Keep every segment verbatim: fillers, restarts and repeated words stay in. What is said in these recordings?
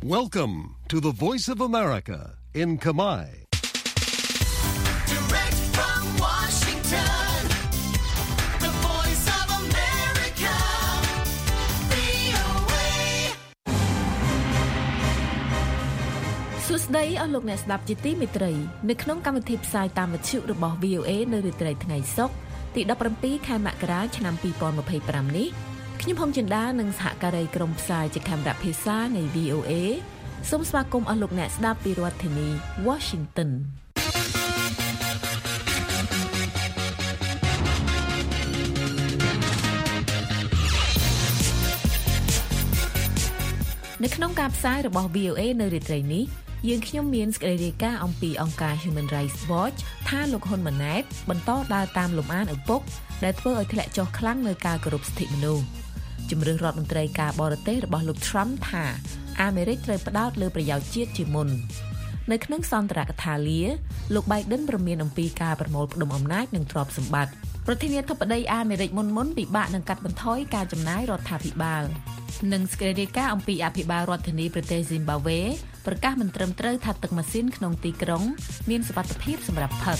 Welcome to the Voice of America in Khmer. Direct from Washington, the Voice of America, វី អូ เอសួស្តីអស់លោកអ្នកស្ដាប់ជាទីមេត្រីនៅក្នុងកម្មវិធីផ្សាយតាមវិទ្យុរបស់ វី អូ เอ នៅរាត្រីថ្ងៃសុក្រទីដប់ប្រាំពីរខែមករាឆ្នាំពីរពាន់ម្ភៃប្រាំនេះខ្ញុំហុងចិន្តានិងសហការីក្រុមផ្សាយជាកាមេរ៉ាភាសានៃ វី អូ เอ សូមស្វាគមន៍អស់លោកអ្នកស្ដាប់ពីរដ្ឋធានី Washington នៅក្នុងការផ្សាយរបស់ វី អូ เอ នៅរាត្រីនេះយើងខ្ញុំមានសេចក្តីរាយការណ៍អំពីអង្គការ Human Rights Watch ថាលោកហ៊ុនម៉ាណែតបន្តដើរតាមលំអានឪពុកដែលធ្វើឲ្យធ្លាក់ចុះខ្លាំងនៅការគោរពសិទ្ធិមនុស្សជំរឿនរដ្ឋមន្ត្រីការបរទេសរបស់លោក Trump ថាអាមេរិកត្រូវផ្ដោតលើប្រយោជន៍ជាតិជាមុននៅក្នុងសន្ទរកថាលាលោក Biden ប្រមានអំពីការប្រមូលផ្ដុំអំណាចនិងទ្រព្យសម្បត្តិប្រធានាធិបតីអាមេរិកមុនមុនពិបាកនឹងកាត់បន្ថយការចំណាយរដ្ឋាភិបាលនិងសេចក្តីរាយការណ៍អំពីអភិបាលរដ្ឋធានីប្រទេស Zimbabwe ប្រកាសមិនត្រឹមត្រូវថាទឹកម៉ាស៊ីនក្នុងទីក្រុងមានសុវត្ថិភាពសម្រាប់ផឹក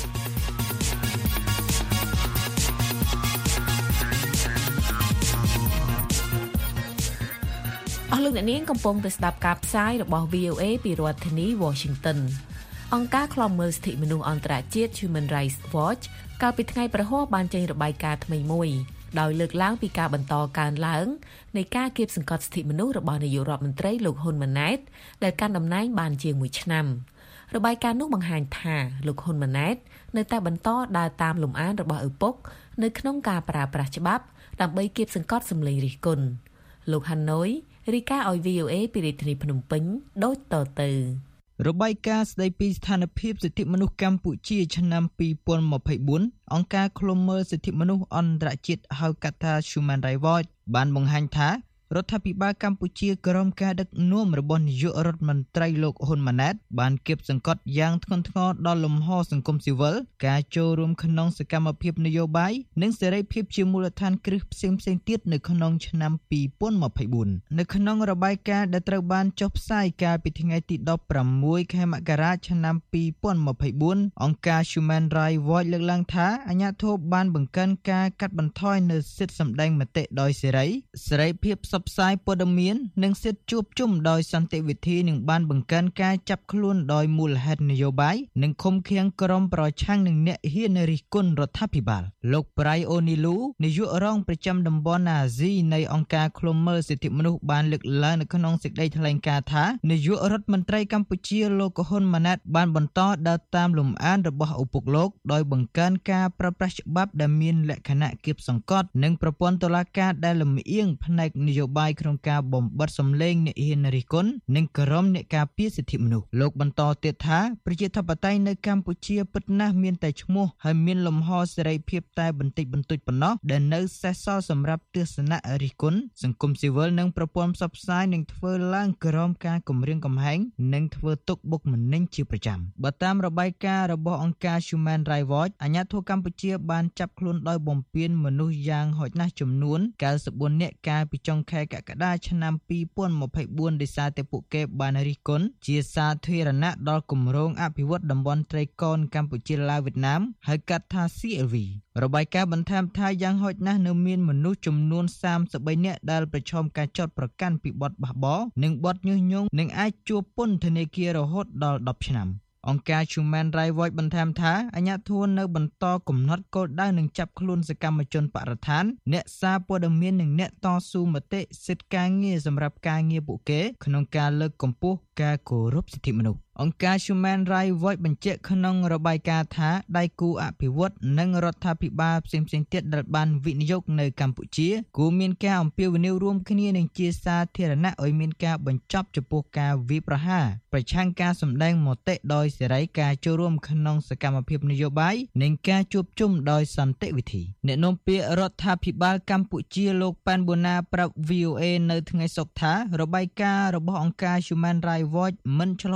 អស់លោកអ្នកនាងកំពុងតែស្ដាប់ការផ្សាយរបស់ វី អូ เอ ពីរដ្ឋធានី Washington អង្គការឃ្លាំមើលសិទ្ធិមនុស្សអន្តរជាតិ Human Rights Watch កាលពីថ្ងៃប្រហ័សបានចេញរបាយការណ៍ថ្មីមួយដោយលើកឡើងពីការបន្តកើនឡើងនៃការគាបសង្កត់សិទ្ធិមនុស្សរបស់នាយករដ្ឋមន្ត្រីលោកហ៊ុនម៉ាណែតដែលកាន់តំណែងបានជាងមួយឆ្នាំរបាយការណ៍នោះបង្ហាញថាលោកហ៊ុនម៉ាណែតនៅតែបន្តដើរតាមលំអានរបស់ឪពុកនៅក្នុងការប្រើប្រាស់ច្បាប់ដើម្បីគាបសង្កត់សម្លេងរិះគន់លោកហាណូយរាយការណ៍ឲ្យ វី អូ เอ ពីរាជធានីភ្នំពេញដូចតទៅរបាយការណ៍ស្ដីពីស្ថានភាពសិទ្ធិមនុស្សកម្ពុជាឆ្នាំពីរពាន់ម្ភៃបួនអង្គការឃ្លាំមើលសិទ្ធិមនុស្សអន្តរជាតិហៅកាត់ថា Human Rights Watch បានបង្ហាញថារដ្ឋាភិបាលកម្ពុជាក្រោមការដឹកនាំរបស់នាយករដ្ឋមន្ត្រីលោកហ៊ុនម៉ាណែតបានគាបសង្កត់យ៉ាងធ្ងន់ធ្ងរដល់លំហសង្គមស៊ីវិលការចូលរួមក្នុងសកម្មភាពនយោបាយនិងសេរីភាពជាមូលដ្ឋានគ្រឹះផ្សេងៗទៀតនៅក្នុងឆ្នាំពីរពាន់ម្ភៃបួននៅក្នុងរបាយការណ៍ដែលត្រូវបានចុះផ្សាយកាលពីថ្ងៃទីដប់ប្រាំមួយខែមករាឆ្នាំពីរពាន់ម្ភៃបួនអង្គការ Human Rights Watch លើកឡើងថាអាជ្ញាធរបានបង្កើនការកាត់បន្ថយនូវសិទ្ធិសម្ដែងមតិដោយសេរីសេរីភាពផ្សាយព័ត៌មាននិងសិទ្ធិជួបជុំដោយសន្តិវិធីនឹងបានបង្កើនការចាប់ខ្លួនដោយមូលហេតុនយោបាយនិងឃុំឃាំងក្រុមប្រឆាំងនឹងអ្នកហ៊ានរិះគន់រដ្ឋាភិបាលលោក Bray Onilu នាយករងប្រចាំតំបន់អាស៊ីនៃអង្គការឃ្លាំមើលសិទ្ធិមនុស្សបានលើកឡើងនៅក្នុងសេចក្តីថ្លែងការណ៍ថានាយករដ្ឋមន្ត្រីកម្ពុជាលោកហ៊ុនម៉ាណែតបានបន្តដើរតាមលំអានរបស់ឪពុកលោកដោយបង្កើនការប្រើប្រាស់ច្បាប់ដែលមានលក្ខណៈគាបសង្កត់និងប្រព័ន្ធតុលាការដែលលំអៀងផ្នែកនយោបាយក្នុងការបំបត្តិសម្លេងអ្នកហ៊ានរិះគន់និងក្រុមអ្នកការពារសិទ្ធិមនុស្សលោកបន្តទៀតថាប្រជាធិបតេយ្យនៅកម្ពុជាពិតណាស់មានតែឈ្មោះហើយមានលំហសេរីភាពតែបន្តិចបន្តួចប៉ុណ្ណោះដែលនៅសេសសល់សម្រាប់ទស្សនៈរិះគន់សង្គមស៊ីវិលនិងប្រព័ន្ធផ្សព្វផ្សាយនឹងធ្វើឡើងក្រោមការគំរាមកំហែងនិងធ្វើទុកបុកម្នេញជាប្រចាំបើតាមរបាយការណ៍របស់អង្គការ Human Rights Watch អាជ្ញាធរកម្ពុជាបានចាប់ខ្លួនដោយបំពានមនុស្សយ៉ាងហោចណាស់ចំនួនកៅសិបបួននាក់កាលពីចុងខែកក្កដាឆ្នាំពីរពាន់ម្ភៃបួនដោយសារតែពួកគេបានរិះគន់ជាសាធារណៈដល់គម្រោងអភិវឌ្ឍតំបន់ត្រីកោណកម្ពុជាឡាវវៀតណាមហៅកាត់ថា C L V របាយការណ៍បន្ថែមថាយ៉ាងហោចណាស់នៅមានមនុស្សចំនួនសាមសិបបីនាក់ដែលប្រឈមការចោទប្រកាន់ពីបទបះបោរនិងបទញុះញង់និងអាចជាប់ពន្ធនាគាររហូតដល់ដប់ឆ្នាំអង្គការ Human Rights Watch បន្ថែមថាអាជ្ញាធរនៅបន្តកំណត់គោលដៅនឹងចាប់ខ្លួនសកម្មជនបរិស្ថានអ្នកសារព័ត៌មាននិងអ្នកតស៊ូមតិសិទ្ធិការងារសម្រាប់ការងារពួកគេក្នុងការលើកកម្ពស់ការគោរពសិទ្ធិមនុស្សអង្គការ Human Rights Watch បញ្ជាក់ក្នុងរបាយការណ៍ថាដៃគូអភិវឌ្ឍនិងរដ្ឋាភិបាលផ្សេងៗទៀតដែលបានវិនិយោគនៅកម្ពុជាគួរមានការអំពាវនាវរួមគ្នានឹងជាសាធារណៈឲ្យមានការបញ្ចប់ចំពោះការវាយប្រហារប្រឆាំងការសម្ដែងមតិដោយសេរីការចូលរួមក្នុងសកម្មភាពនយោបាយនិងការជួបជុំដោយសន្តិវិធីអ្នកនាំពាក្យរដ្ឋាភិបាលកម្ពុជាលោកប៉ែនបូណាប្រាប់ វី អូ เอ នៅថ្ងៃសុក្រថារបាយការណ៍របស់អង្គការ Human Rights Watch មិនឆ្លុះបញ្ចាំង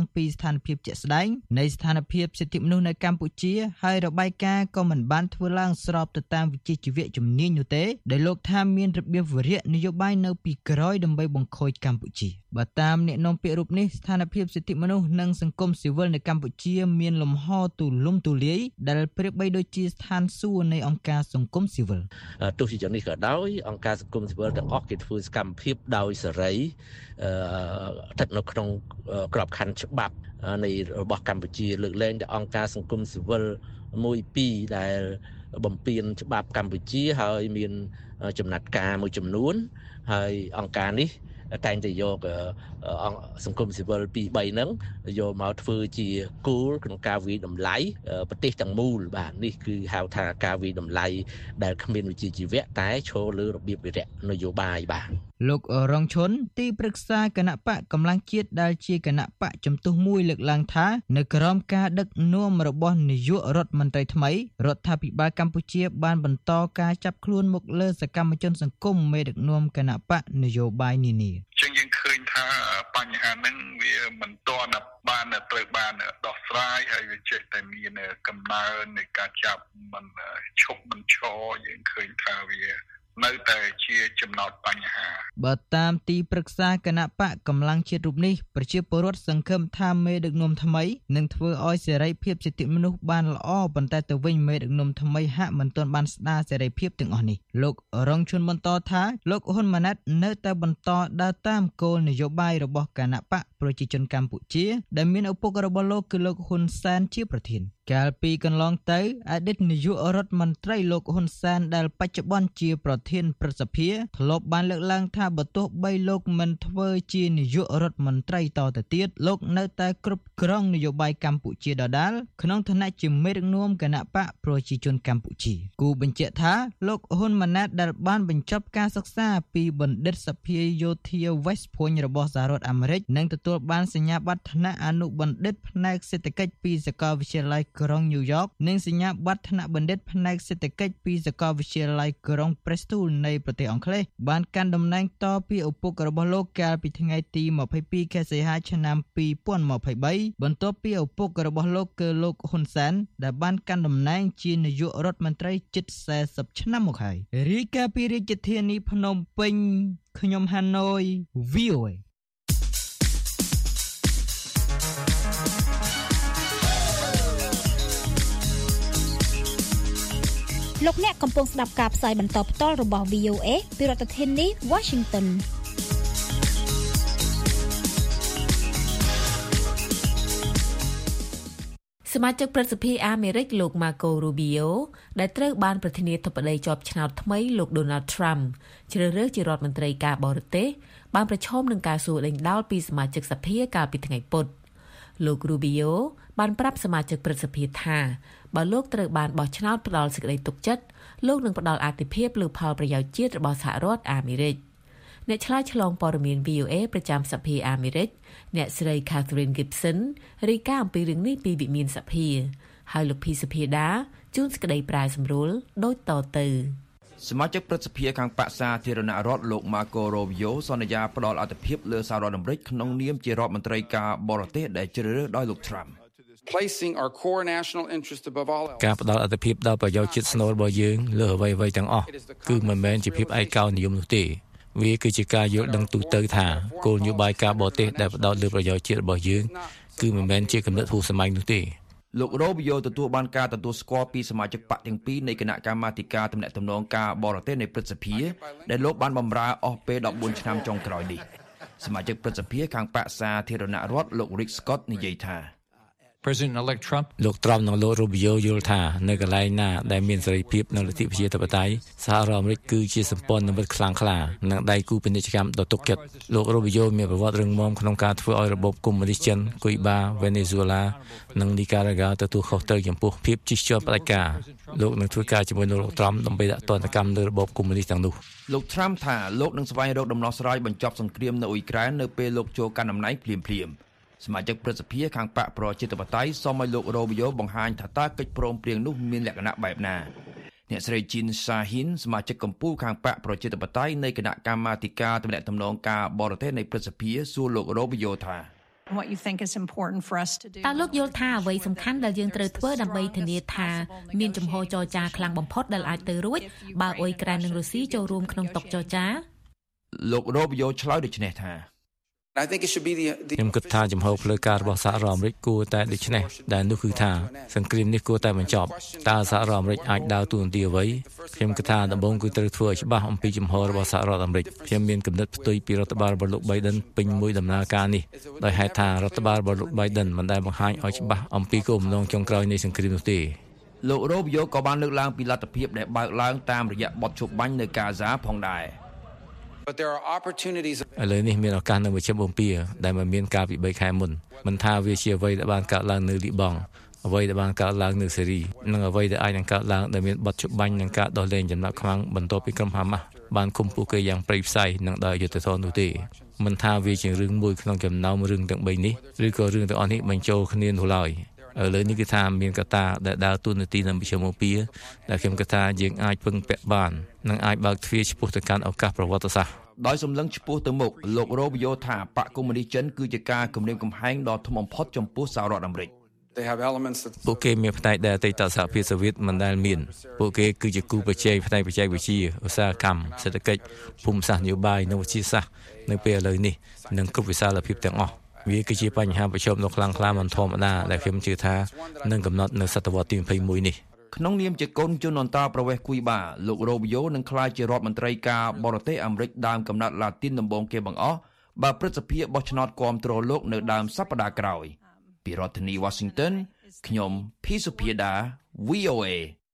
ពីស្ថានភាពជាក់ស្ដែងនៃស្ថានភាពសិទ្ធិមនុស្សនៅកម្ពុជាហើយរបាយការណ៍ក៏មិនបានធ្វើឡើងស្របទៅតាមវិជ្ជាជីវៈជំនាញនោះទេដែលលោកថាមានរបៀបវិរៈនយោបាយនៅពីក្រោយដើម្បីបង្ខូចកម្ពុជាបើតាមអ្នកនាំពាក្យរូបនេះស្ថានភាពសិទ្ធិមនុស្សនិងសង្គមស៊ីវិលនៅកម្ពុជាមានលំហទូលំទូលាយដែលប្រៀបបីដូចជាស្ថានសួគ៌នៃអង្គការសង្គមស៊ីវិលទោះជាយ៉ាងនេះក៏ដោយអង្គការសង្គមស៊ីវិលទាំងអស់គេធ្វើសកម្មភាពដោយសេរីអឺស្ថិតនៅក្នុងក្របខ័ណ្ឌច្បាប់នៃរបស់កម្ពុជាលើកលែងតែអង្គការសង្គមស៊ីវិលមួយពីរដែលបំពានច្បាប់កម្ពុជាហើយមានចំណាត់ការមួយចំនួនហើយអង្គការនេះតែងតែយកអង្គសង្គមស៊ីវិលពីរបីហ្នឹងយកមកធ្វើជាគោលក្នុងការវិតម្លៃប្រទេសទាំងមូលបាទនេះគឺហៅថាការវិតម្លៃដែលគ្មានវិជ្ជាជីវៈតែឈរលើរបៀបវិរៈនយោបាយបាទលោករងឈុនទីប្រឹក្សាគណៈបកកម្លាំងជាតិដែលជាគណៈបកជំទស្សមួយលើកឡើងថានៅក្រោមការដឹកនាំរបស់នាយករដ្ឋមន្ត្រីថ្មីរដ្ឋាភិបាលកម្ពុជាបានបន្តការចាប់ខ្លួនមកលើសកម្មជនសង្គមមេដឹកនាំគណៈបកនយោបាយនានាជាងយើងឃើញថាបញ្ហាហ្នឹងវាមិនទាន់បានត្រូវបានដោះស្រាយហើយវាចេះតែមានកំណើននៃការចាប់មិនឈប់មិនឈរយើងឃើញថាវានៅតែជាចំណោទបញ្ហាបើតាមទីប្រឹក្សាគណៈបកកម្លាំងជាតិរូបនេះប្រជាពលរដ្ឋសង្ឃឹមថាមេដឹកនាំថ្មីនឹងធ្វើឲ្យសេរីភាពសិទ្ធិមនុស្សបានល្អប៉ុន្តែទៅវិញមេដឹកនាំថ្មីហាក់មិនទាន់បានស្ដារសេរីភាពទាំងអស់នេះលោករងឈុនបន្តថាលោកហ៊ុនម៉ាណែតនៅតែបន្តដើរតាមគោលនយោបាយរបស់គណៈបកប្រជាជនកម្ពុជាដែលមានឪពុករបស់លោកគឺលោកហ៊ុនសែនជាប្រធានកាលពីកន្លងទៅអតីតនាយករដ្ឋមន្ត្រីលោកហ៊ុនសែនដែលបច្ចុប្បន្នជាប្រធានព្រឹទ្ធសភាធ្លាប់បានលើកឡើងថាបើទោះបីលោកមិនធ្វើជានាយករដ្ឋមន្ត្រីតទៅទៀតលោកនៅតែគ្រប់គ្រងនយោបាយកម្ពុជាដដែលក្នុងឋានៈជាមេដឹកនាំគណៈបកប្រជាជនកម្ពុជាគូបញ្ជាក់ថាលោកហ៊ុនម៉ាណែតដែលបានបញ្ចប់ការសិក្សាពីបណ្ឌិតសភាយោធា West Point របស់សហរដ្ឋអាមេរិកនិងទទួលបានសញ្ញាបត្រថ្នាក់អនុបណ្ឌិតផ្នែកសេដ្ឋកិច្ចពីសាកលវិទ្យាល័យក្រុងញូវយ៉កនិងសញ្ញាបត្រថ្នាក់បណ្ឌិតផ្នែកសេដ្ឋកិច្ចពីសាកលវិទ្យាល័យក្រុង Bristol នៃប្រទេសអង់គ្លេសបានកាន់តំណែងតពីឪពុករបស់លោកកាលពីថ្ងៃទីម្ភៃពីរខែសីហាឆ្នាំពីរពាន់ម្ភៃបីបន្ទាប់ពីឪពុករបស់លោកគឺលោកហ៊ុនសែនដែលបានកាន់តំណែងជានាយករដ្ឋមន្ត្រីជិតសែសិបឆ្នាំមកហើយរាយការណ៍ពីរាជធានីភ្នំពេញខ្ញុំហាណូយ វី អូ เอលោកអ្នកកំពុងស្ដាប់ការផ្សាយបន្តផ្ទាល់របស់ វី អូ เอ ពីរដ្ឋធានី Washington សមាជិកព្រឹទ្ធសភាអាមេរិកលោក Marco Rubio ដែលត្រូវបានប្រធានាធិបតីជាប់ឆ្នោតថ្មីលោក Donald Trump ជ្រើសរើសជារដ្ឋមន្ត្រីការបរទេសបានប្រឈមនឹងការសួរដេញដោលពីសមាជិកសភាកាលពីថ្ងៃពុធលោក Rubio បានប្រាប់សមាជិកព្រឹទ្ធសភាថាបើលោកត្រូវបានបោះឆ្នោតផ្ដល់សេចក្តីទុកចិត្តលោកនឹងផ្ដល់អាទិភាពលើផលប្រយោជន៍ជាតិរបស់សហរដ្ឋអាមេរិកអ្នកឆ្លើយឆ្លងព័ត៌មាន វី អូ เอ ប្រចាំសភាអាមេរិកអ្នកស្រី Catherine Gibson រាយការណ៍អំពីរឿងនេះពីវិមានសភាហើយលោកភីសុភាដាជួនសេចក្តីប្រែសម្រួលដូចតទៅសមាជិកព្រឹទ្ធសភាខាងបក្សសាធារណរដ្ឋលោក Marco Rubio សន្យាផ្ដល់អាទិភាពលើសហរដ្ឋអាមេរិកក្នុងនាមជារដ្ឋមន្ត្រីការបរទេសដែលជ្រើសរើសដោយលោក Trump placing our core national interest above all else ការផ្ដល់អាទិភាពដល់ប្រយោជន៍ជាតិស្នូលរបស់យើងលើអ្វីៗទាំងអស់គឺមិនមែនជាភាពឯកោនិយមនោះទេវាគឺជាការយល់ដឹងទូទៅថាគោលនយោបាយការបរទេសដែលផ្ដោតលើប្រយោជន៍ជាតិរបស់យើងគឺមិនមែនជាគំនិតហួសសម័យនោះទេលោក Rubio ទទួលបានការទទួលស្គាល់ពីសមាជិកបកទាំងពីរនៃគណៈកម្មាធិការទំនាក់ទំនងការបរទេសនៃព្រឹទ្ធសភាដែលលោកបានបម្រើអស់ពេលដប់បួនឆ្នាំចុងក្រោយនេះសមាជិកព្រឹទ្ធសភាខាងបក្សសាធារណរដ្ឋលោក Rick Scott និយាយថា President-elect Trump លោក Trump និងលោក Rubio យល់ថានៅកន្លែងណាដែលមានសេរីភាពនិងលទ្ធិប្រជាធិបតេយ្យសហរដ្ឋអាមេរិកគឺជាសម្ព័ន្ធមិត្តខ្លាំងក្លានិងដៃគូពាណិជ្ជកម្មដ៏ទុកចិត្តលោក Rubio មានប្រវត្តិរឹងមាំក្នុងការធ្វើឲ្យរបបកុម្មុយនីសចិន គុយបា វេណេស៊ុយឡានិងនីការ៉ាហ្គាទទួលខុសត្រូវចំពោះភាពជិះជាន់ផ្ដាច់ការលោកនឹងធ្វើការជាមួយលោក Trump ដើម្បីដាក់ទណ្ឌកម្មលើរបបកុម្មុយនីសទាំងនោះលោក Trump ថាលោកនឹងស្វែងរកដំណោះស្រាយបញ្ចប់សង្គ្រាមនៅអ៊ុយក្រែននៅពេលលោកចូលកាន់តំណែងភ្លាមៗសមាជិកព្រឹទ្ធសភាខាងបកប្រជាធិបតេយ្យសូមឲ្យលោក Rubio បង្ហាញថាតើកិច្ចព្រមព្រៀងនោះមានលក្ខណៈបែបណាអ្នកស្រី Jean Sahin សមាជិកកម្ពុជាខាងបកប្រជាធិបតេយ្យនៃគណៈកម្មាធិការទំនាក់ទំនងការបរទេសនៃព្រឹទ្ធសភាសួរលោក Rubio ថា what you think is important for us to do តើលោកយល់ថាអ្វីសំខាន់ដែលយើងត្រូវធ្វើដើម្បីធានាថាមានជំហរចរចាខ្លាំងបំផុតដែលអាចទៅរួចបើអ៊ុយក្រែននិងរុស្ស៊ីចូលរួមក្នុងតុចរចាលោករ៉ូបយ៉ូឆ្លើយដូចនេះថា I think it should be the, the ខ្ញុំគិតថាចំហផ្លូវការរបស់សហរដ្ឋអាមេរិកគួរតែដូចនេះដែលនោះគឺថាសង្គ្រាមនេះគួរតែបញ្ចប់តើសហរដ្ឋអាមេរិកអាចដើរតួនាទីអ្វីខ្ញុំគិតថាដំបូងគឺត្រូវធ្វើឲ្យច្បាស់អំពីចំហរបស់សហរដ្ឋអាមេរិកខ្ញុំមានគំនិតផ្ទុយពីរដ្ឋបាលរបស់លោក Biden ពេញមួយដំណើរការនេះដោយហេតុថារដ្ឋបាលរបស់លោក Biden មិនដែលបង្ហាញឲ្យច្បាស់អំពីគោលបំណងចុងក្រោយនៃសង្គ្រាមនោះទេលោករ៉ូបយ៉ូក៏បានលើកឡើងពីលទ្ធភាពដែលបើកឡើងតាមរយៈបទជប់បាញ់នៅកាហ្សាផងដែរ But there are opportunities ឥឡូវនេះមានឱកាសនៅមជ្ឈមបូព៌ាដែលមិនមានការពីបីខែមុនមិនថាវាជាអ្វីដែលបានកើតឡើងនៅលីបង់អ្វីដែលបានកើតឡើងនៅសេរីនិងអ្វីដែលអាចនឹងកើតឡើងដែលមានបទជប់បាញ់និងការដោះលែងចំណាប់ខ្មាំងបន្ទាប់ពីក្រុមហាម៉ាស់បានឃុំពួកគេយ៉ាងព្រៃផ្សៃនិងដោយយុត្តិធម៌នោះទេមិនថាវាជារឿងមួយក្នុងចំណោមរឿងទាំងបីនេះឬក៏រឿងទាំងអស់នេះបញ្ចូលគ្នានោះឡើយឥឡូវនេះគឺថាមានកត្តាដែលដើរតួនាទីនៅមជ្ឈមបូព៌ាដែលខ្ញុំគិតថាយើងអាចពឹងពាក់បាននិងអាចបើកទ្វារឆ្ពោះទៅកាន់ឱកាសប្រវត្តិសាស្ត្រដោយសម្លឹងឆ្ពោះទៅមុខលោករ៉ូបយ៉ូថាបកកុម្មុយនីសចិនគឺជាការគំរាមកំហែងដ៏ធំបំផុតចំពោះសហរដ្ឋអាមេរិក They have elements that ពួកគេមានផ្នែកដែលអតីតសហភាពសូវៀតមិនដែលមានពួកគេគឺជាគូប្រជែងផ្នែកបច្ចេកវិទ្យាឧស្សាហកម្មសេដ្ឋកិច្ចភូមិសាស្ត្រនយោបាយនិងវិទ្យាសាស្ត្រនៅពេលឥឡូវនេះនិងគ្រប់វិសាលភាពទាំងអស់វាគឺជាបញ្ហាប្រឈមដ៏ខ្លាំងក្លាមិនធម្មតាដែលខ្ញុំជឿថានឹងកំណត់នៅសតវត្សទីยี่สิบเอ็ดនេះក្នុងនាមជាកូនជនអន្តរប្រវេសន៍គួយបាលោករ៉ូបយ៉ូនឹងក្លាយជារដ្ឋមន្ត្រីការបរទេសអាមេរិកដើមកំណត់ឡាទីនដំបូងគេបង្អស់បើព្រឹទ្ធសភាបោះឆ្នោតគាំទ្រលោកនៅដើមសប្តាហ៍ក្រោយពីរដ្ឋធានី Washington ខ្ញុំភីសុភាដា V O A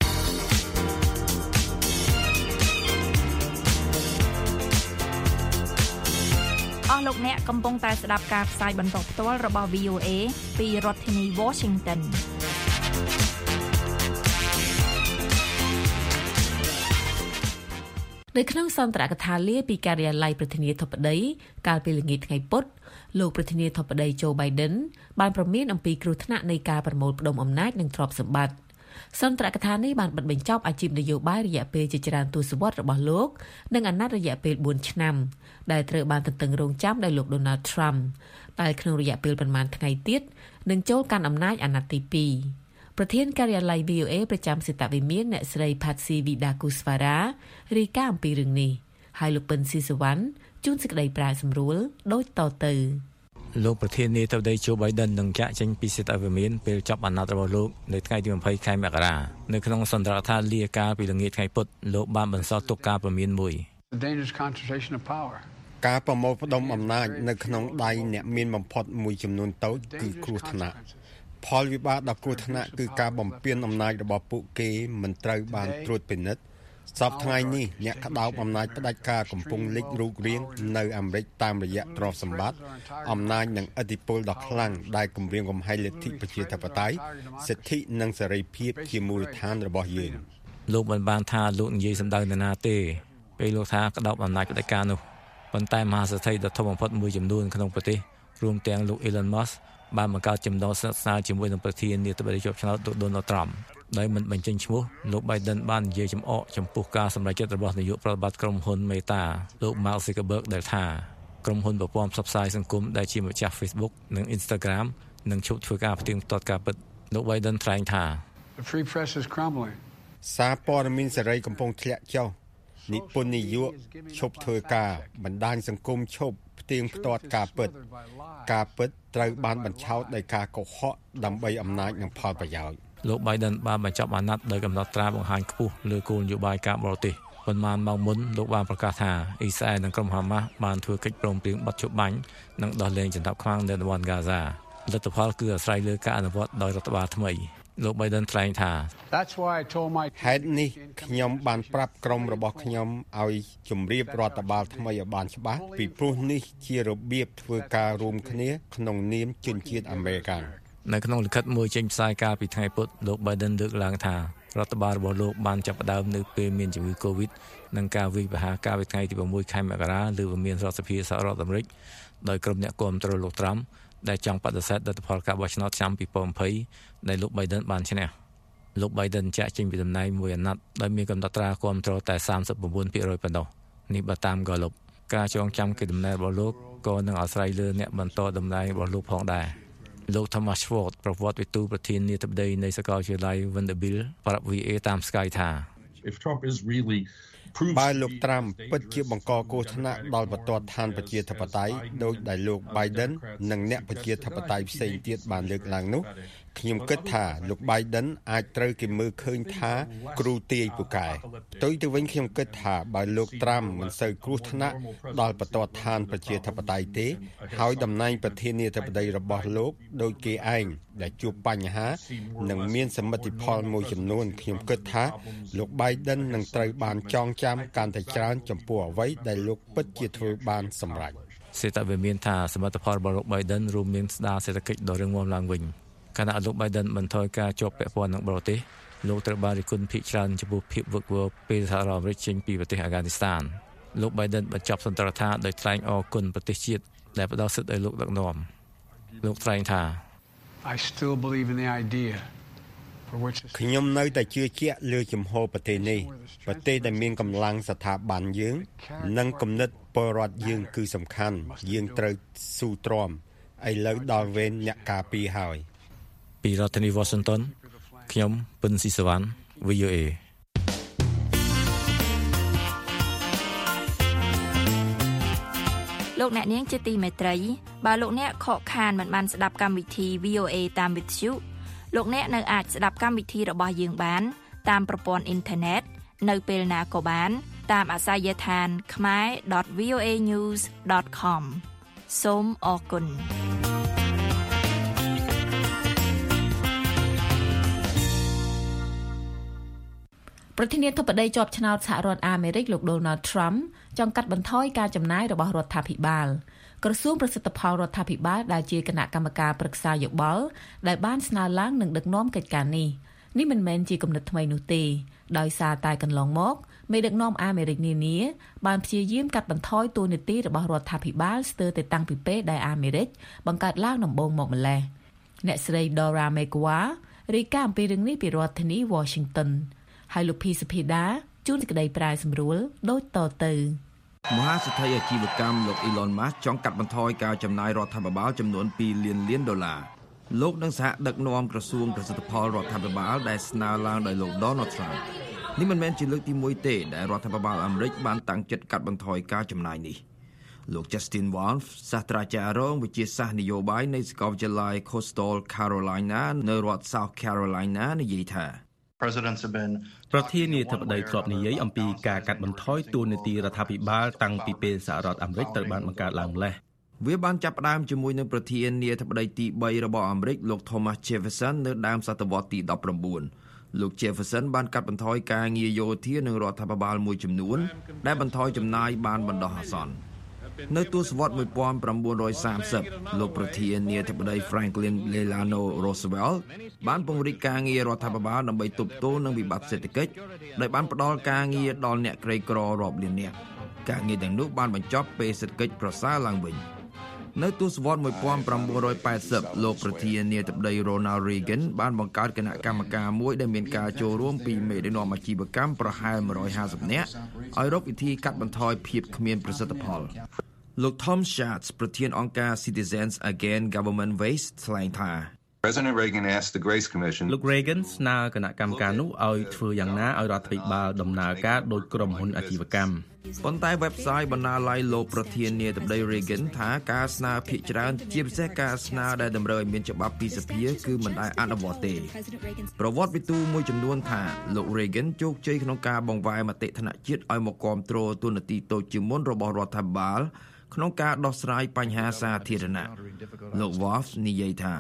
អស់លោកអ្នកកំពុងតែស្ដាប់ការផ្សាយបន្តផ្ទាល់របស់ V O A ពីរដ្ឋធានី Washington នៅក្នុងសន្ទរកថាលាពីការិយាល័យប្រធានាធិបតីកាលពីល្ងាចថ្ងៃពុធលោកប្រធានាធិបតី Joe Biden បានប្រមានអំពីគ្រោះថ្នាក់នៃការប្រមូលផ្ដុំអំណាចនិងទ្រព្យសម្បត្តិសន្ទរកថានេះបានបិទបញ្ចប់អាជីពនយោបាយរយៈពេលជាច្រើនទសវត្សរ៍របស់លោកនិងអាណត្តិរយៈពេលbốnឆ្នាំដែលត្រូវបានទន្ទឹងរង់ចាំដោយលោក Donald Trump ដែលក្នុងរយៈពេលប្រមាណថ្ងៃទៀតនឹងចូលកាន់អំណាចអាណត្តិទីពីរប្រធានការិយាល័យ V O A ប្រចាំសេតវិមានអ្នកស្រី Patsy Widakuswara រាយការណ៍អំពីរឿងនេះហើយលោកពិនស៊ីសវណ្ណជួនសេចក្តីប្រាសម្រួលដូចតទៅលោកប្រធានាធិបតី Joe Biden នឹងចាក់ចេញពីសេតវិមានពេលចប់អាណត្តិរបស់លោកនៅថ្ងៃទីยี่สิบខែមករានៅក្នុងសន្ទរកថាលាកាលពីល្ងាចថ្ងៃពុធលោកបានបន្សល់ទុកការព្រមានមួយការប្រមូលផ្ដុំអំណាចនៅក្នុងដៃអ្នកមានបំផុតមួយចំនួនតូចគឺគ្រោះថ្នាក់ផលវិបាកដ៏គ្រោះថ្នាក់គឺការបំពានអំណាចរបស់ពួកគេមិនត្រូវបានត្រួតពិនិត្យសពថ្ងៃនេះអ្នកក្តោបអំណាចផ្ដាច់ការកំពុងលេចរូបរាងនៅអាមេរិកតាមរយៈទ្រព្យសម្បត្តិអំណាចនិងឥទ្ធិពលដ៏ខ្លាំងដែលគំរាមកំហែងលទ្ធិប្រជាធិបតេយ្យសិទ្ធិនិងសេរីភាពជាមូលដ្ឋានរបស់យើងលោកបានបានថាលោកនិយាយសម្ដៅទៅណាទេពេលលោកថាក្តោបអំណាចផ្ដាច់ការនោះប៉ុន្តែមហាសេដ្ឋីដ៏ធំបំផុតមួយចំនួនក្នុងប្រទេសរួមទាំងលោក Elon Musk បានបង្កើតចំណងស្និទ្ធស្នាលជាមួយនឹងប្រធានាធិបតីជាប់ឆ្នោតលោក Donald Trump ដោយមិនបញ្ចេញឈ្មោះលោក Biden បាននិយាយចំអកចំពោះការសម្រេចចិត្តរបស់នាយកប្រតិបត្តិក្រុមហ៊ុន Meta លោក Mark Zuckerberg ដែលថាក្រុមហ៊ុនប្រព័ន្ធផ្សព្វផ្សាយសង្គមដែលជាម្ចាស់ Facebook និង Instagram នឹងឈប់ធ្វើការផ្ទៀងផ្ទាត់ការពិតលោក Biden ថ្លែងថា The free press is crumbling សារព័ត៌មានសេរីកំពុងធ្លាក់ចុះនិពន្ធនាយកឈប់ធ្វើការបណ្ដាញសង្គមឈប់ផ្ទៀងផ្ទាត់ការពិតការពិតត្រូវបានបញ្ឆោតដោយការកុហកដើម្បីអំណាចនិងផលប្រយោជន៍លោក Biden បានបញ្ចប់អាណត្តិដោយកំណត់ត្រាបង្ហាញខ្ពស់លើគោលនយោបាយការបរទេសប៉ុន្មានម៉ោងមុនលោកបានប្រកាសថាអ៊ីស្រាអែលនិងក្រុមហាម៉ាស់បានធ្វើកិច្ចព្រមព្រៀងបិទជប់បាញ់និងដោះលែងចន្ទាប់ខ្មាំងនៅតំបន់ហ្គាហ្សាលទ្ធផលគឺអាស្រ័យលើការអនុវត្តដោយរដ្ឋបាលថ្មីលោក Biden ថ្លែងថា That's why I told my ហេតុនេះខ្ញុំបានប្រាប់ក្រុមរបស់ខ្ញុំឲ្យជម្រាបរដ្ឋបាលថ្មីឲ្យបានច្បាស់ពីព្រោះនេះជារបៀបធ្វើការរួមគ្នាក្នុងនាមជនជាតិអាមេរិកនៅក្នុងលិខិតមួយចេញផ្សាយកាលពីថ្ងៃពុធលោក Biden លើកឡើងថារដ្ឋបាលរបស់លោកបានចាប់ផ្ដើមនៅពេលមានជំងឺ Covid និងការវិបហាកាលពីថ្ងៃទី៦ខែមករាលើវិមានរដ្ឋសភាសហរដ្ឋអាមេរិកដោយក្រុមអ្នកគាំទ្រលោក Trump ដែលចង់បដិសេធលទ្ធផលការបោះឆ្នោតឆ្នាំยี่สิบยี่สิบដែលលោក Biden បានឈ្នះលោក Biden ចាក់ចេញពីតំណែងមួយអាណត្តិដោយមានកំណត់ត្រាគាំទ្រតែ三十九ភាគរយ ប៉ុណ្ណោះនេះបើតាម Gallup ការចងចាំកិត្តិដំណែលរបស់លោកក៏នឹងអាស្រ័យលើអ្នកបន្តតំណែងរបស់លោកផងដែរលោក Thomas Schwartz ប្រវត្តិវិទូប្រធានាធិបតីនៃសាកលវិទ្យាល័យ Vanderbilt ប្រាប់ វី អូ េ តាម Sky ថា If Trump is really បើលោកត្រាំពិតជាបង្កគ្រោះថ្នាក់ដល់បន្ទាត់ឋានប្រជាធិបតេយ្យដោយដែលលោក Biden និងអ្នកប្រជាធិបតេយ្យផ្សេងទៀតបានលើកឡើងនោះខ្ញុំគិតថាលោក Biden អាចត្រូវគេមើលឃើញថាគ្រូទាយពូកែផ្ទុយទៅវិញខ្ញុំគិតថាបើលោកត្រាំមិនសូវគ្រោះថ្នាក់ដល់បន្ទាត់ឋានប្រជាធិបតេយ្យទេហើយតំណែងប្រធានាធិបតីរបស់លោកដោយគេឯងដែលជួបបញ្ហានិងមានសមិទ្ធផលមួយចំនួនខ្ញុំគិតថាលោក Biden នឹងត្រូវបានចងចាំកាន់តែច្រើនចំពោះអ្វីដែលលោកពិតជាធ្វើបានសម្រេចសេតវិមានថាសមិទ្ធផលរបស់លោក Biden រួមមានស្ដារសេដ្ឋកិច្ចដ៏រឹងមាំឡើងវិញខណៈលោក Biden បន្ថយការជាប់ពាក់ព័ន្ធនឹងបរទេសលោកត្រូវបានរិះគន់ភាគច្រើនចំពោះភាពវឹកវរពេលសហរដ្ឋអាមេរិកចេញពីប្រទេសអាហ្គានីស្ថានលោក Biden បញ្ចប់សន្ទរកថាដោយថ្លែងអរគុណប្រទេសជាតិដែលផ្ដល់សិទ្ធិឲ្យលោកដឹកនាំលោកថ្លែងថា I still believe in the idea for which ខ្ញុំនៅតែជឿជាក់លើជំហរប្រទេសនេះប្រទេសដែលមានកម្លាំងស្ថាប័នយើងនិងគំនិតពលរដ្ឋយើងគឺសំខាន់យើងត្រូវស៊ូទ្រាំឥឡូវដល់វេនអ្នកការពារហើយពីរដ្ឋធានី Washington ខ្ញុំពិនស៊ីសវណ្ណ វី អូ េលោកអ្នកនាងជាទីមេត្រីបើលោកអ្នកខកខានមិនបានស្ដាប់កម្មវិធី វី អូ េ តាមវិទ្យុលោកអ្នកនៅអាចស្ដាប់កម្មវិធីរបស់យើងបានតាមប្រព័ន្ធអ៊ីនធឺណិតនៅពេលណាក៏បានតាមអាសយដ្ឋាន ខមែរ ដត វី អូ េ ញូស ដត ខម សូមអរគុណប្រធានាធិបតីជាប់ឆ្នោតសហរដ្ឋអាមេរិកលោក Donald Trump ចង់កាត់បន្ថយការចំណាយរបស់រដ្ឋាភិបាលក្រសួងប្រសិទ្ធផលរដ្ឋាភិបាលដែលជាគណៈកម្មការប្រឹក្សាយោបល់ដែលបានស្នើឡើងនឹងដឹកនាំកិច្ចការនេះនេះមិនមែនជាគំនិតថ្មីនោះទេដោយសារតែកន្លងមកមេដឹកនាំអាមេរិកនានាបានព្យាយាមកាត់បន្ថយតួនាទីរបស់រដ្ឋាភិបាលស្ទើរតែតាំងពីពេលដែលអាមេរិកបង្កើតឡើងដំបូងមកម្ល៉េះអ្នកស្រី Dora Megwa រាយការណ៍អំពីរឿងនេះពីរដ្ឋធានី Washington ហើយលោកភីសុភីដាជួនសេចក្តីប្រាយសម្រួលដូចតទៅមហាសេដ្ឋីអាជីវកម្មលោក Elon Musk ចង់កាត់បន្ថយការចំណាយរដ្ឋាភិបាលចំនួនពីរលានលានដុល្លារលោកនឹងសហដឹកនាំក្រសួងប្រសិទ្ធផលរដ្ឋាភិបាលដែលស្នើឡើងដោយលោក Donald Trump នេះមិនមែនជាលើកទីមួយទេដែលរដ្ឋាភិបាលអាមេរិកបានតាំងចិត្តកាត់បន្ថយការចំណាយនេះលោក Justin Wolf សាស្ត្រាចារ្យរងវិទ្យាសាស្ត្រនយោបាយនៃសាកលវិទ្យាល័យ Coastal Carolina នៅរដ្ឋ South Carolina និយាយថាប្រធានាធិបតីធ្លាប់និយាយអំពីការកាត់បន្ថយតួនាទីរដ្ឋាភិបាលតាំងពីពេលសហរដ្ឋអាមេរិកត្រូវបានបង្កើតឡើងម្ល៉េះវាបានចាប់ផ្ដើមជាមួយនឹងប្រធានាធិបតីទីបីរបស់អាមេរិកលោក Thomas Jefferson នៅដើមសតវត្សទីដប់ប្រាំបួនលោក Jefferson បានកាត់បន្ថយការងារយោធានិងរដ្ឋាភិបាលមួយចំនួនដែលបន្ថយចំណាយបានបណ្ដោះអាសន្ននៅទសវត្សរ៍nineteen thirtyលោកប្រធានាធិបតី Franklin Delano Roosevelt បានពង្រីកការងាររដ្ឋាភិបាលដើម្បីទប់ទល់នឹងវិបត្តិសេដ្ឋកិច្ចដោយបានផ្ដល់ការងារដល់អ្នកក្រីក្ររាប់លាននាក់ការងារទាំងនោះបានបញ្ចប់ពេលសេដ្ឋកិច្ចប្រសើរឡើងវិញនៅទសវត្សរ៍nineteen eightyលោកប្រធានាធិបតី Ronald Reagan បានបង្កើតគណៈកម្មការមួយដែលមានការចូលរួមពីមេដឹកនាំអាជីវកម្មប្រហែលone hundred fiftyនាក់ឲ្យរកវិធីកាត់បន្ថយភាពគ្មានប្រសិទ្ធផលលោក Tom Schatz ប្រធានអង្គការ Citizens Against Government Waste ថ្លែងថា President Reagan asked the Grace Commission លោក Reagan ស្នើគណៈកម្មការនោះឲ្យធ្វើយ៉ាងណាឲ្យរដ្ឋាភិបាលដំណើរការដោយក្រុមហ៊ុនអាជីវកម្មប៉ុន្តែ website បណ្ណាល័យលោកប្រធានាធិបតី Reagan ថាការស្នើភាគច្រើនជាពិសេសការស្នើដែលតម្រូវឲ្យមានច្បាប់ពីសភាគឺមិនដែលអនុវត្តទេប្រវត្តិវិទូមួយចំនួនថាលោក Reagan ជោគជ័យក្នុងការបង្វែរមតិថ្នាក់ជាតិឲ្យមកគាំទ្រទូនាទីតូចជាងមុនរបស់រដ្ឋាភិបាលក្នុងការដោះស្រាយបញ្ហាសាធារណៈលោក Wolf និយាយថា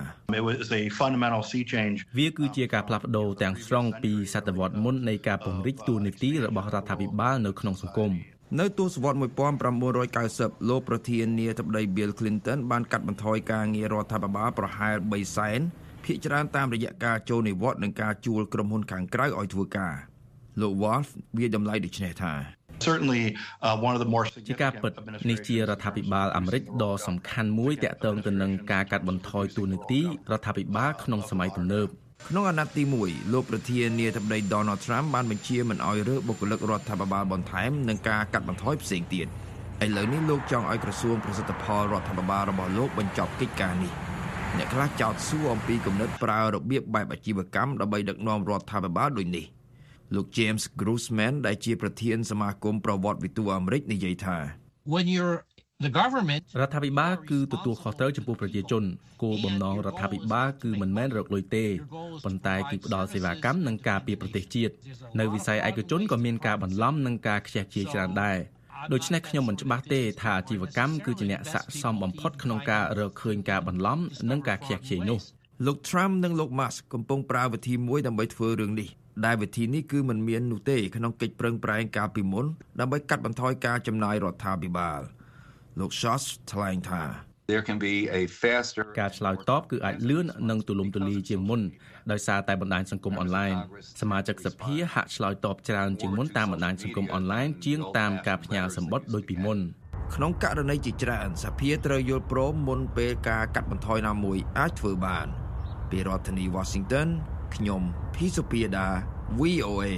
វាគឺជាការផ្លាស់ប្ដូរទាំងស្រុងពីសតវត្សរ៍មុននៃការពង្រីកតួនាទីរបស់រដ្ឋាភិបាលនៅក្នុងសង្គមនៅទសវត្សរ៍nineteen ninetyលោកប្រធានាធិបតី Bill Clinton បានកាត់បន្ថយការងាររដ្ឋាភិបាលប្រហែលthreeសែនភាគច្រើនតាមរយៈការចូលនិវត្តន៍និងការជួលក្រុមហ៊ុនខាងក្រៅឲ្យធ្វើការលោក Wolf វាតម្លៃដូចនេះថា Certainly uh, one of the more ជាការពិតនេះជារដ្ឋាភិបាលអាមេរិកដ៏សំខាន់មួយទាក់ទងទៅនឹងការកាត់បន្ថយតួនាទីរដ្ឋាភិបាលក្នុងសម័យទំនើបក្នុងអាណត្តិទីoneលោកប្រធានាធិបតី Donald Trump បានបញ្ជាមិនឲ្យរើសបុគ្គលិករដ្ឋាភិបាលបន្ថែមនិងការកាត់បន្ថយផ្សេងទៀតឥឡូវនេះលោកចង់ឲ្យក្រសួងប្រសិទ្ធផលរដ្ឋាភិបាលរបស់លោកបញ្ចប់កិច្ចការនេះអ្នកខ្លះចោទសួរអំពីគំនិតប្រើរបៀបបែបអាជីវកម្មដើម្បីដឹកនាំរដ្ឋាភិបាលដូចនេះលោក James Grossman ដែលជាប្រធានសមាគមប្រវត្តិវិទូអាមេរិកនិយាយថា When you're the government រដ្ឋាភិបាលគឺទទួលខុសត្រូវចំពោះប្រជាជនគោលបំណងរដ្ឋាភិបាលគឺមិនមែនរកលុយទេប៉ុន្តែគឺផ្ដល់សេវាកម្មនិងការពារប្រទេសជាតិនៅវិស័យឯកជនក៏មានការបន្លំនិងការខ្ជះខ្ជាយច្រើនដែរដូច្នេះខ្ញុំមិនច្បាស់ទេថាអាជីវកម្មគឺជាអ្នកស័ក្តិសមបំផុតក្នុងការរកឃើញការបន្លំនិងការខ្ជះខ្ជាយនោះលោក Trump និងលោក Musk កំពុងប្រើវិធីមួយដើម្បីធ្វើរឿងនេះដែលវិធីនេះគឺមិនមាននោះទេក្នុងកិច្ចប្រឹងប្រែងកាលពីមុនដើម្បីកាត់បន្ថយការចំណាយរដ្ឋាភិបាលលោក Schatz ថ្លែងថា There can be a faster ការឆ្លើយតបគឺអាចលឿននិងទូលំទូលាយជាងមុនដោយសារតែបណ្ដាញសង្គមអនឡាញសមាជិកសភាហាក់ឆ្លើយតបច្រើនជាងមុនតាមបណ្ដាញសង្គមអនឡាញជាងតាមការផ្ញើសម្បត្តិដូចពីមុនក្នុងករណីជាច្រើនសភាត្រូវយល់ព្រមមុនពេលការកាត់បន្ថយណាមួយអាចធ្វើបានពីរដ្ឋធានី Washington ខ្ញុំ Phisopieda វី អូ เอ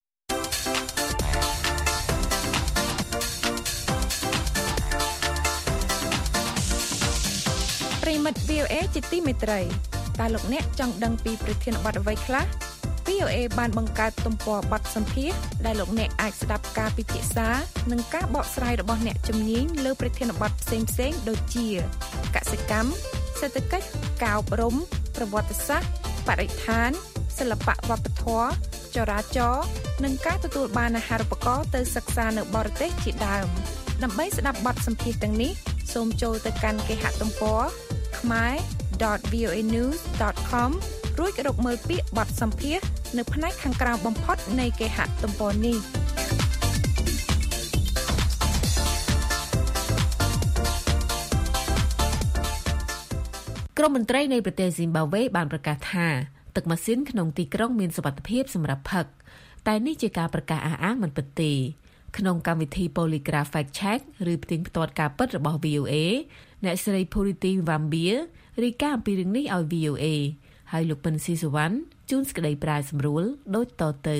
ប្រិមិត្ត វី អូ เอ ជាទីមេត្រីតើលោកអ្នកចង់ដឹងពីប្រធានបទអ្វីខ្លះ វី អូ เอ បានបង្កើតទំព័របទសម្ភាសន៍ដែលលោកអ្នកអាចស្ដាប់ការពិភាក្សានិងការបកស្រាយរបស់អ្នកជំនាញលើប្រធានបទផ្សេងៗដូចជាកសិកម្មសេដ្ឋកិច្ចការអប់រំប្រវត្តិសាស្ត្របរិស្ថានសិល្បៈវប្បធម៌ចរាចរណ៍និងការទទួលបានអាហារូបករណ៍ទៅសិក្សានៅបរទេសជាដើមដើម្បីស្ដាប់បទសម្ភាសន៍ទាំងនេះសូមចូលទៅកាន់គេហទំព័រ khmae dot v o a news dot com រួចរកមើលពាក្យបទសម្ភាសន៍នៅផ្នែកខាងក្រោមបំផុតនៃគេហទំព័រនេះក្រមមន្ត្រីនៃប្រទេសស៊ីមបាវេបានប្រកាសថាទឹកម៉ាស៊ីនក្នុងទីក្រុងមានសុវត្ថិភាពសម្រាប់ផឹកតែនេះជាការប្រកាសអះអាងមិនពិតទេក្នុងកម្មវិធី Polygraph Fact Check ឬផ្ទៀងផ្ទាត់ការពិតរបស់ វី អូ เอ អ្នកស្រី Purity Vambia រាយការណ៍អំពីរឿងនេះឲ្យ វី អូ เอ ហើយលោកពិនស៊ីសវណ្ណជួនសេចក្តីប្រាយសម្រួលដូចតទៅ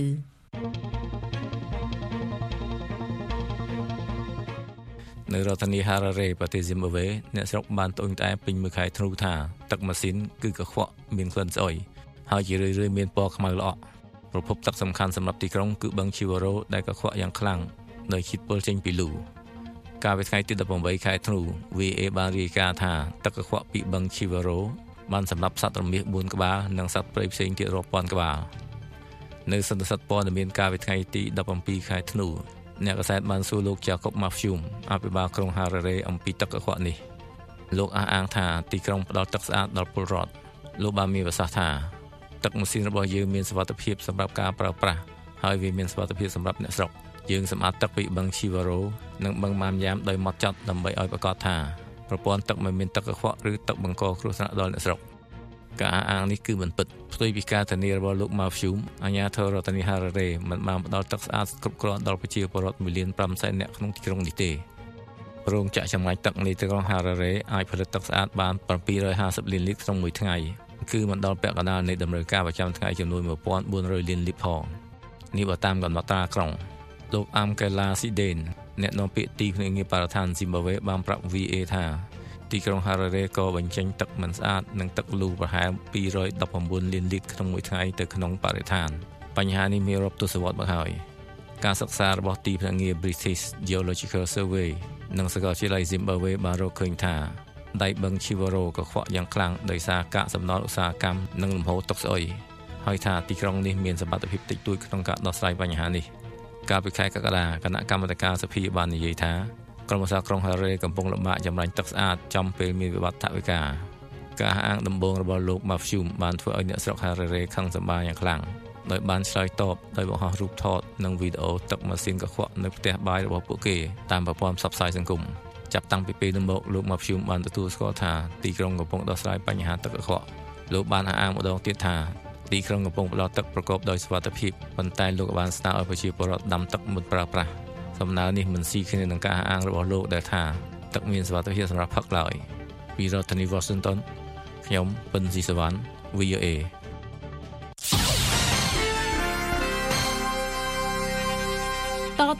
នៅរដ្ឋធានី Harare ប្រទេសស៊ីមបាវេអ្នកស្រុកបានត្អូញត្អែពេញមួយខែធ្នូថាទឹកម៉ាស៊ីនគឺកខ្វក់មានក្លិនស្អុយហើយជារឿយៗមានពណ៌ខ្មៅល្អក់ប្រភពទឹកសំខាន់សម្រាប់ទីក្រុងគឺបឹង Chivaro ដែលកខ្វក់យ៉ាងខ្លាំងដោយជាតិពុលចេញពីលូកាលពីថ្ងៃទីដប់ប្រាំបីខែធ្នូ វី អូ เอ បានរាយការណ៍ថាទឹកកខ្វក់ពីបឹង Chivaro បានសម្លាប់សត្វរមាសបួនក្បាលនិងសត្វព្រៃផ្សេងទៀតរាប់ពាន់ក្បាលនៅសន្និសីទព័ត៌មានកាលពីថ្ងៃទីដប់ប្រាំពីរខែធ្នូអ្នកកាសែតបានសួរលោក Jacob Maffium អភិបាលក្រុង Harare អំពីទឹកកខ្វក់នេះលោកអះអាងថាទីក្រុងផ្ដល់ទឹកស្អាតដល់ពលរដ្ឋលោកបានមានប្រសាសន៍ថាទឹកម៉ាស៊ីនរបស់យើងមានសុវត្ថិភាពសម្រាប់ការប្រើប្រាស់ហើយវាមានសុវត្ថិភាពសម្រាប់អ្នកស្រុកយើងសម្អាតទឹកពីបឹង Chivaro និងបឹងម៉ាមយ៉ាមដោយម៉ត់ចត់ដើម្បីឲ្យប្រកាសថាប្រព័ន្ធទឹកមិនមានទឹកកខ្វក់ឬទឹកបង្កគ្រោះថ្នាក់ដល់អ្នកស្រុកការអះអាងនេះគឺមិនពិតផ្ទុយពីការធានារបស់លោក Maffium អាជ្ញាធររដ្ឋធានី Harare មិនបានផ្ដល់ទឹកស្អាតគ្រប់គ្រាន់ដល់ប្រជាពលរដ្ឋ មួយលានប្រាំសែននាក់ក្នុងទីក្រុងនេះទេរោងចក្រចម្រាញ់ទឹកនៃទីក្រុង Harare អាចផលិតទឹកស្អាតបាន bảy trăm hai mươi លានលីត្រក្នុងមួយថ្ងៃគឺមិនដល់ពាក់កណ្ដាលនៃតម្រូវការប្រចាំថ្ងៃចំនួន một nghìn bốn trăm លានលីត្រផងនេះបើតាមកំណត់ត្រាក្រុងលោក Amkela Siden អ្នកនាំពាក្យទីភ្នាក់ងារបរិស្ថានស៊ីមបាវេបានប្រាប់ វី អូ เอ ថាទីក្រុង Harare ក៏បញ្ចេញទឹកមិនស្អាតនិងទឹកលូប្រហែល ពីររយដប់ប្រាំបួន លានលីត្រក្នុងមួយថ្ងៃទៅក្នុងបរិស្ថានបញ្ហានេះមានរាប់ទសវត្សរ៍មកហើយការសិក្សារបស់ទីភ្នាក់ងារ British Geological Survey និងសាកលវិទ្យាល័យ Zimbabwe បានរកឃើញថាដៃបឹង Chivaro កខ្វក់យ៉ាងខ្លាំងដោយសារកាកសំណល់ឧស្សាហកម្មនិងលំហូរទឹកស្អុយហើយថាទីក្រុងនេះមានសមត្ថភាពតិចតួចក្នុងការដោះស្រាយបញ្ហានេះកាលពីខែកក្កដាគណៈកម្មាធិការសភាបាននិយាយថាក្រុមប្រឹក្សាក្រុង Harare កំពុងលំបាកចម្រាញ់ទឹកស្អាតចំពេលមានវិបត្តិថវិកាការអះអាងដំបូងរបស់លោក Maffium បានធ្វើឲ្យអ្នកស្រុក Harare ខឹងសម្បារយ៉ាងខ្លាំងដោយបានឆ្លើយតបដោយបង្ហោះរូបថតនិងវីដេអូទឹកម៉ាស៊ីនកខ្វក់នៅផ្ទះបាយរបស់ពួកគេតាមប្រព័ន្ធផ្សព្វផ្សាយសង្គមចាប់តាំងពីពេលនោះមកលោក Maffium បានទទួលស្គាល់ថាទីក្រុងកំពុងដោះស្រាយបញ្ហាទឹកកខ្វក់លោកបានអះអាងម្ដងទៀតថាទីក្រុងកំពុងផ្ដល់ទឹកប្រកបដោយសុវត្ថិភាពប៉ុន្តែលោកបានស្នើឲ្យប្រជាពលរដ្ឋដាំទឹកមុនប្រើប្រាស់សំណើនេះមិនស៊ីគ្នានឹងការអះអាងរបស់លោកដែលថាទឹកមានសុវត្ថិភាពសម្រាប់ផឹកឡើយពីរដ្ឋធានី Washington ខ្ញុំពិនស៊ីសវណ្ណ វី អូ เอត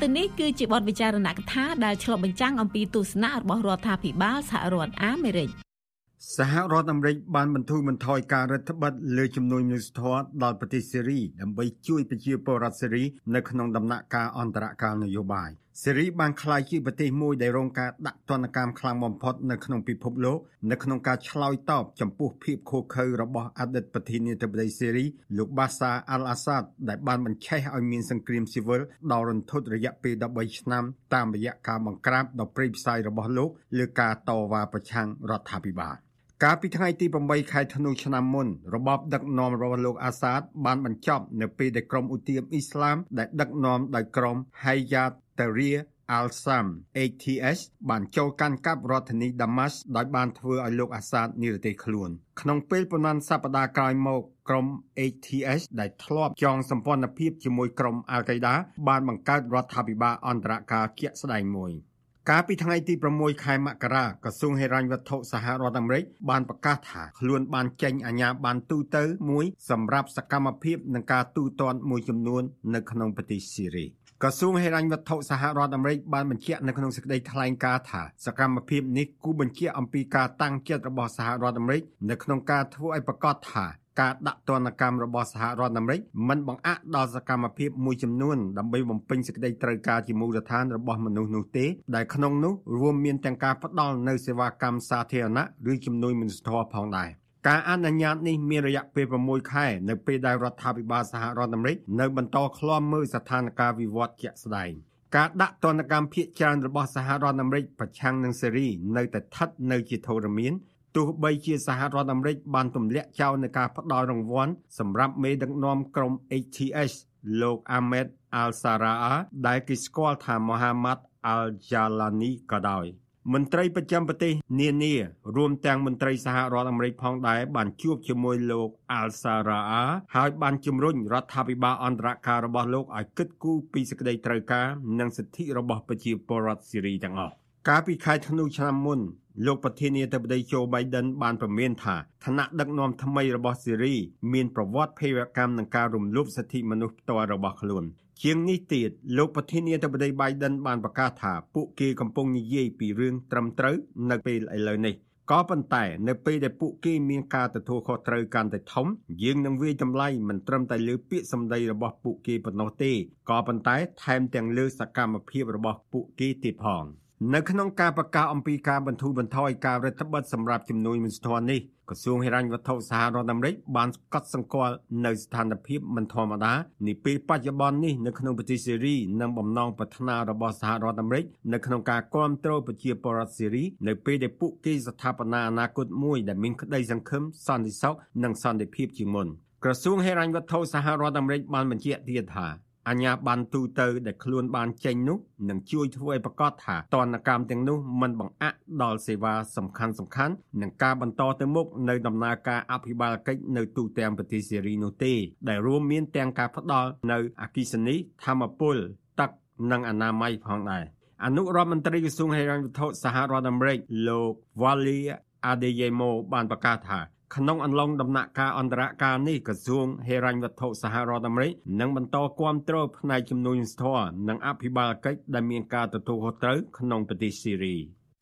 ទៅនេះគឺជាបទវិចារណកថាដែលឆ្លុះបញ្ចាំងអំពីទស្សនៈរបស់រដ្ឋាភិបាលសហរដ្ឋអាមេរិកសហរដ្ឋអាមេរិកបានបន្ធូរបន្ថយការរដ្ឋបិទលើជំនួយមនុស្សធម៌ដល់ប្រទេសសេរីដើម្បីជួយប្រជាពលរដ្ឋសេរីនៅក្នុងដំណាក់កាលអន្តរកាលនយោបាយសេរីបានក្លាយជាប្រទេសមួយដែលរងការដាក់ទណ្ឌកម្មខ្លាំងបំផុតនៅក្នុងពិភពលោកនៅក្នុងការឆ្លើយតបចំពោះភាពឃោរឃៅរបស់អតីតប្រធានាធិបតីសេរីលោកបាសាអាល់អាសាដដែលបានបញ្ឆេះឲ្យមានសង្គ្រាមស៊ីវិលដ៏រន្ធត់រយៈពេលដប់បីឆ្នាំតាមរយៈការបង្ក្រាបដ៏ព្រៃផ្សៃរបស់លោកលើការតវ៉ាប្រឆាំងរដ្ឋាភិបាលកាលពីថ្ងៃទីប្រាំបីខែធ្នូឆ្នាំមុនរបបដឹកនាំរបស់លោកអាសាដបានបញ្ចប់នៅពេលដែលក្រុមឧទាមអ៊ីស្លាមដែលដឹកនាំដោយក្រុម Hayat Tahrir al-Sham เอ ที เอส បានចូលកាន់កាប់រដ្ឋធានីដាម៉ាស់ដោយបានធ្វើឲ្យលោកអាសាដនិរទេសខ្លួនក្នុងពេលប៉ុន្មានសប្តាហ៍ក្រោយមកក្រុម เอ ที เอส ដែលធ្លាប់ចងសម្ព័ន្ធភាពជាមួយក្រុមអាល់កេដាបានបង្កើតរដ្ឋាភិបាលអន្តរកាលជាក់ស្ដែងមួយកាលពីថ្ងៃទីប្រាំមួយខែមករាក្រសួងហិរញ្ញវត្ថុសហរដ្ឋអាមេរិកបានប្រកាសថាខ្លួនបានចេញអាជ្ញាប័ណ្ណទូទៅមួយសម្រាប់សកម្មភាពនិងការទូទាត់មួយចំនួននៅក្នុងប្រទេសស៊ីរីក្រសួងហិរញ្ញវត្ថុសហរដ្ឋអាមេរិកបានបញ្ជាក់នៅក្នុងសេចក្តីថ្លែងការណ៍ថាសកម្មភាពនេះគូបញ្ជាក់អំពីការតាំងចិត្តរបស់សហរដ្ឋអាមេរិកនៅក្នុងការធ្វើឲ្យប្រកាសថាការដាក់ទណ្ឌកម្មរបស់សហរដ្ឋអាមេរិកមិនបង្អាក់ដល់សកម្មភាពមួយចំនួនដើម្បីបំពេញសេចក្តីត្រូវការជាមូលដ្ឋានរបស់មនុស្សនោះទេដែលក្នុងនោះរួមមានទាំងការផ្ដល់នូវសេវាកម្មសាធារណៈឬជំនួយមនុស្សធម៌ផងដែរការអនុញ្ញាតនេះមានរយៈពេលប្រាំមួយខែនៅពេលដែលរដ្ឋាភិបាលសហរដ្ឋអាមេរិកនៅបន្តឃ្លាំមើលស្ថានភាពវិវត្តជាក់ស្ដែងការដាក់ទណ្ឌកម្មភាគច្រើនរបស់សហរដ្ឋអាមេរិកប្រឆាំងនឹងសេរីនៅតែស្ថិតនៅជាធរមានទោះបីជាសហរដ្ឋអាមេរិកបានទម្លាក់ចោលនូវការផ្ដល់រង្វាន់សម្រាប់មេដឹកនាំក្រុម เอ ที เอส លោក Ahmed al-Sharaa ដែលគេស្គាល់ថា Mohammad al-Jalani ក៏ដោយមន្ត្រីប្រចាំប្រទេសនានារួមទាំងមន្ត្រីសហរដ្ឋអាមេរិកផងដែរបានជួបជាមួយលោក al-Sharaa ហើយបានជំរុញរដ្ឋាភិបាលអន្តរកាលរបស់លោកឲ្យគិតគូរពីសេចក្តីត្រូវការនិងសិទ្ធិរបស់ប្រជាពលរដ្ឋសេរីទាំងអស់កាលពីខែធ្នូឆ្នាំមុនលោកប្រធានាធិបតី Joe Biden បានប្រមានថាឋានៈដឹកនាំថ្មីរបស់សេរីមានប្រវត្តិភេរវកម្មនិងការរំលោភសិទ្ធិមនុស្សផ្ទាល់របស់ខ្លួនជាងនេះទៀតលោកប្រធានាធិបតី Biden បានប្រកាសថាពួកគេកំពុងនិយាយពីរឿងត្រឹមត្រូវនៅពេលឥឡូវនេះក៏ប៉ុន្តែនៅពេលដែលពួកគេមានការទទួលខុសត្រូវកាន់តែធំយើងនឹងវាយតម្លៃមិនត្រឹមតែលើពាក្យសម្ដីរបស់ពួកគេប៉ុណ្ណោះទេក៏ប៉ុន្តែថែមទាំងលើសកម្មភាពរបស់ពួកគេទៀតផងនៅក្នុងការប្រកាសអំពីការបន្ធូរបន្ថយការរដ្ឋបិទសម្រាប់ជំនួយមនុស្សធម៌នេះក្រសួងហិរញ្ញវត្ថុសហរដ្ឋអាមេរិកបានកត់សម្គាល់នៅស្ថានភាពមិនធម្មតានាពេលបច្ចុប្បន្ននេះនៅក្នុងប្រទេសសេរីនិងបំណងប្រាថ្នារបស់សហរដ្ឋអាមេរិកនៅក្នុងការគាំទ្រប្រជាពលរដ្ឋសេរីនៅពេលដែលពួកគេស្ថាបនាអនាគតមួយដែលមានក្តីសង្ឃឹមសន្តិសុខនិងសន្តិភាពជាមុនក្រសួងហិរញ្ញវត្ថុសហរដ្ឋអាមេរិកបានបញ្ជាក់ទៀតថាអាញាប័ណ្ណទូទៅដែលខ្លួនបានចេញនោះនឹងជួយធ្វើឲ្យប្រកាសថាទណ្ឌកម្មទាំងនោះមិនបង្អាក់ដល់សេវាសំខាន់សំខាន់និងការបន្តទៅមុខនៅដំណើរការអភិបាលកិច្ចនៅទូទាំងប្រទេសសេរីនោះទេដែលរួមមានទាំងការផ្ដល់នៅអគ្គិសនីធម្មពលទឹកនិងអនាម័យផងដែរអនុរដ្ឋមន្ត្រីក្រសួងហិរញ្ញវត្ថុសហរដ្ឋអាមេរិកលោក Wally Adeyemo បានប្រកាសថាក្នុងអំឡុងដំណាក់កាលអន្តរកាលនេះក្រសួងហិរញ្ញវត្ថុសហរដ្ឋអាមេរិកនឹងបន្តគាំទ្រផ្នែកជំនួយសធរនិងអភិបាលកិច្ចដែលមានការទទួលខុសត្រូវក្នុងប្រទេសស៊ីរី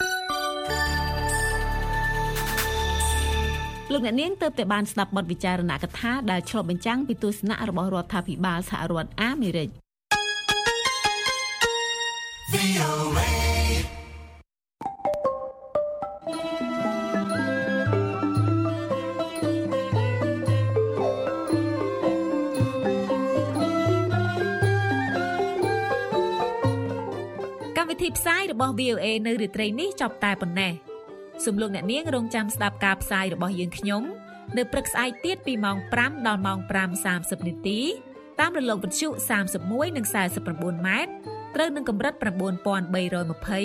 លោកអ្នកនាងទើបតែបានស្ដាប់បទវិចារណកថាដែលឆ្លុះបញ្ចាំងពីទស្សនៈរបស់រដ្ឋាភិបាលសហរដ្ឋអាមេរិកវិធីផ្សាយរបស់ វី អូ អេ នៅរាត្រីនេះចប់តែប៉ុណ្ណេះសូមលោកអ្នកនាងរងចាំស្ដាប់ការផ្សាយរបស់យើងខ្ញុំនៅព្រឹកស្អែកទៀតពីម៉ោងប្រាំដល់ម៉ោងប្រាំសាមសិបនាទីតាមរលកវិទ្យុសាមសិបមួយនិងសាមសិប៩ម៉ែត្រត្រូវនឹងកម្រិត៩,៣២០ ៥,៩១៥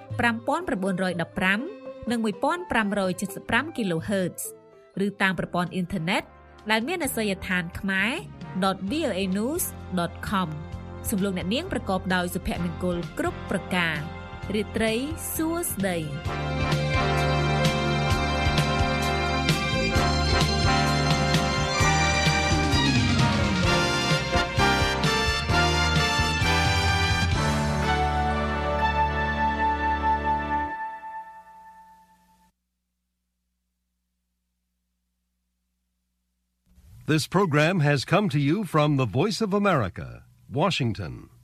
និងមួយពាន់ប្រាំរយចិតសិបប្រាំ kHz ឬតាមប្រព័ន្ធអ៊ីនធឺណិតដែលមានអាសយដ្ឋាន ខ្មែរ ដត វី អូ เอ นิวส์ ដត com សំឡេងអ្នកនាងប្រកបដោយសុភមង្គលគ្រប់ប្រការរាត្រីសួស្តី This program has come to you from the Voice of America, Washington.